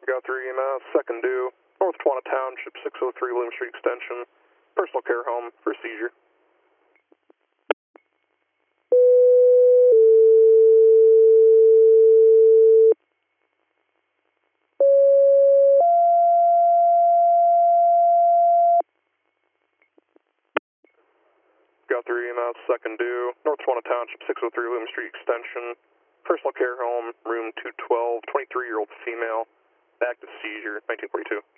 Got 3 EMS, second due, North Tawana Township, 603 William Street Extension, personal care home for seizure. Got 3 EMS, second due, North Tawana Township, 603 William Street Extension, personal care home, room 212, 23-year-old female, active seizure, 1942.